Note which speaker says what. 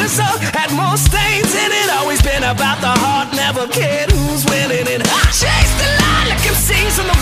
Speaker 1: pictures up had more stains in it. Always been about the heart, never cared who's winning it. I chased the light like MCs on the